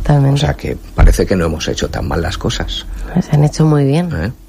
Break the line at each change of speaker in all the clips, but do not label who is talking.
Totalmente.
O sea que parece que no hemos hecho tan mal las cosas.
Se han hecho muy bien.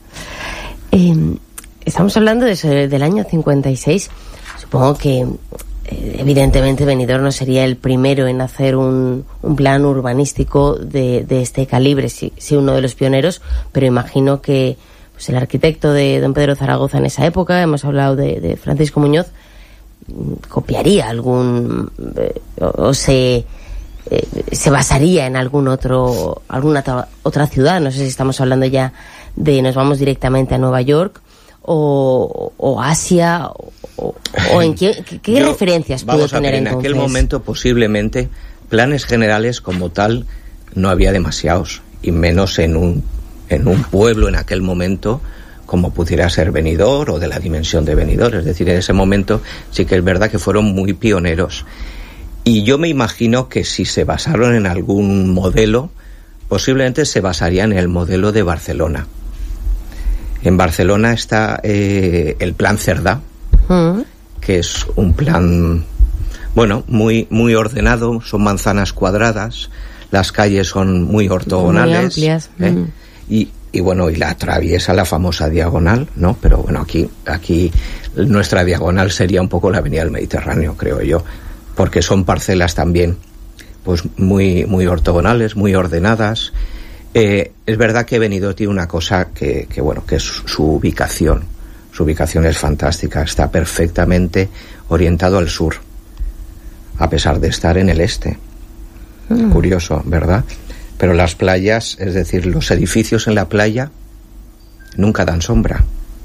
Estamos hablando de eso, del año 56. Supongo que evidentemente Benidorm no sería el primero en hacer un plan urbanístico de este calibre, sí uno de los pioneros, pero imagino que pues el arquitecto de don Pedro Zaragoza en esa época, hemos hablado de Francisco Muñoz, copiaría algún o se basaría en alguna otra ciudad. No sé si estamos hablando ya de nos vamos directamente a Nueva York o Asia o en qué referencias pudo tener entonces.
En aquel momento posiblemente planes generales como tal no había demasiados, y menos en un pueblo en aquel momento como pudiera ser Benidorm o de la dimensión de Benidorm. Es decir, en ese momento sí que es verdad que fueron muy pioneros, y yo me imagino que si se basaron en algún modelo, posiblemente se basarían en el modelo de Barcelona. En Barcelona está el Plan Cerdà, que es un plan, bueno, muy, muy ordenado, son manzanas cuadradas, las calles son muy ortogonales.
Muy amplias.
Y bueno, y la atraviesa la famosa diagonal, ¿no? Pero bueno, aquí nuestra diagonal sería un poco la Avenida del Mediterráneo, creo yo, porque son parcelas también, pues muy, muy ortogonales, muy ordenadas. Es verdad que Benidorm tiene una cosa que es su ubicación. Su ubicación es fantástica, está perfectamente orientado al sur, a pesar de estar en el este. Curioso, ¿verdad? Pero las playas, es decir, los edificios en la playa nunca dan sombra.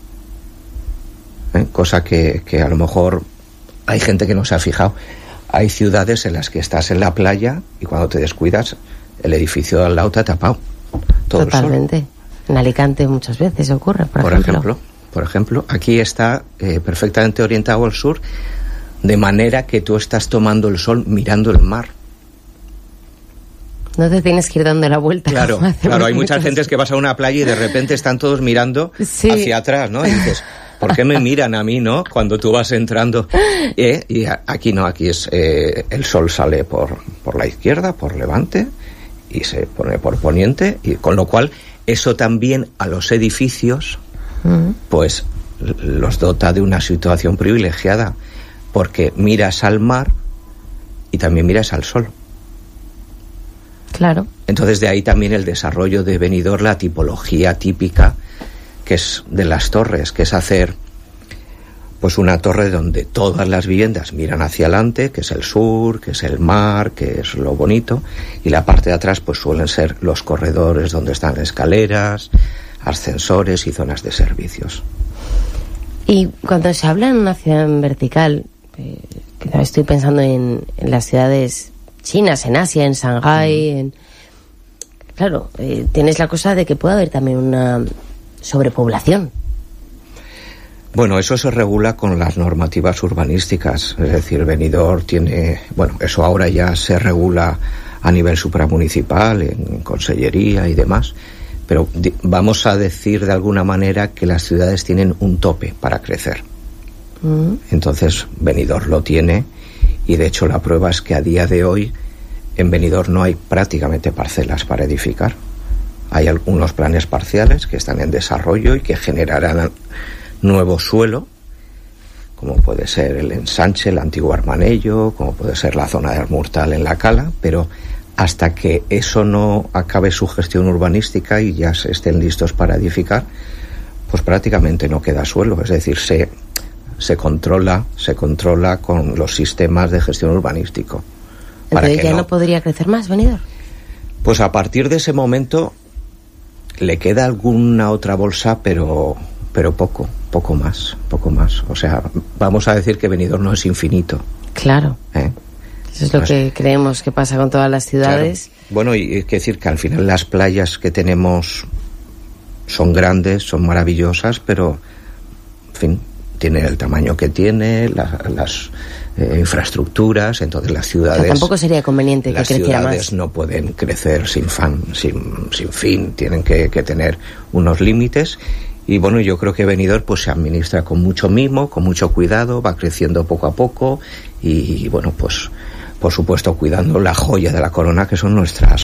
Cosa que a lo mejor hay gente que no se ha fijado. Hay ciudades en las que estás en la playa y cuando te descuidas, el edificio de al lado te ha tapado.
Totalmente. En Alicante muchas veces ocurre,
por ejemplo, aquí está perfectamente orientado al sur, de manera que tú estás tomando el sol mirando el mar.
No te tienes que ir dando la vuelta.
Claro, hay muchas gentes que vas a una playa y de repente están todos mirando hacia atrás, ¿no? Y dices, ¿por qué me miran a mí, no? Cuando tú vas entrando. Y aquí no, aquí es el sol sale por la izquierda, por levante, y se pone por poniente, y con lo cual eso también a los edificios pues los dota de una situación privilegiada, porque miras al mar y también miras al sol.
Claro.
Entonces de ahí también el desarrollo de Benidorm, la tipología típica que es de las torres, que es hacer pues una torre donde todas las viviendas miran hacia adelante, que es el sur, que es el mar, que es lo bonito, y la parte de atrás pues suelen ser los corredores donde están escaleras, ascensores y zonas de servicios.
Y cuando se habla en una ciudad en vertical, que estoy pensando en las ciudades chinas, en Asia, en Shanghái, claro, tienes la cosa de que puede haber también una sobrepoblación.
Bueno, eso se regula con las normativas urbanísticas, es decir, Benidorm tiene, bueno, eso ahora ya se regula a nivel supramunicipal, en consellería y demás, pero vamos a decir de alguna manera que las ciudades tienen un tope para crecer. Entonces, Benidorm lo tiene, y de hecho la prueba es que a día de hoy en Benidorm no hay prácticamente parcelas para edificar. Hay algunos planes parciales que están en desarrollo y que generarán nuevo suelo, como puede ser el ensanche, el antiguo Armanello, como puede ser la zona del Murtal en la Cala, pero hasta que eso no acabe su gestión urbanística y ya estén listos para edificar, pues prácticamente no queda suelo, es decir, se controla con los sistemas de gestión urbanístico.
Entonces ya no podría crecer más, Benidorm.
Pues a partir de ese momento le queda alguna otra bolsa, pero poco más. O sea, vamos a decir que Benidorm no es infinito.
Claro. Eso es lo que creemos que pasa con todas las ciudades.
Claro. Bueno, y hay que decir que al final las playas que tenemos son grandes, son maravillosas, pero, en fin, tienen el tamaño que tiene, las infraestructuras, entonces las ciudades...
O sea, tampoco sería conveniente que creciera más.
Las ciudades no pueden crecer sin fin, tienen que tener unos límites. Y bueno, yo creo que Benidorm pues se administra con mucho mimo, con mucho cuidado, va creciendo poco a poco y bueno, pues por supuesto cuidando la joya de la corona que son nuestras